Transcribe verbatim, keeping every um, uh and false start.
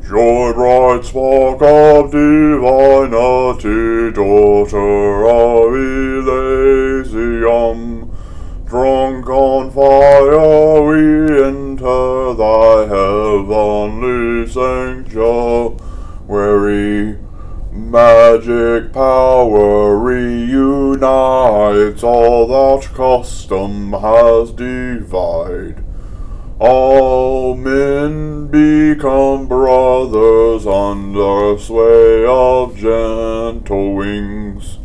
Joy, bright spark of divinity, daughter of Elysium, drunk on fire we enter thy heavenly sanctuary. Magic power reunites all that custom has divided. All men become brothers under sway of gentle wings.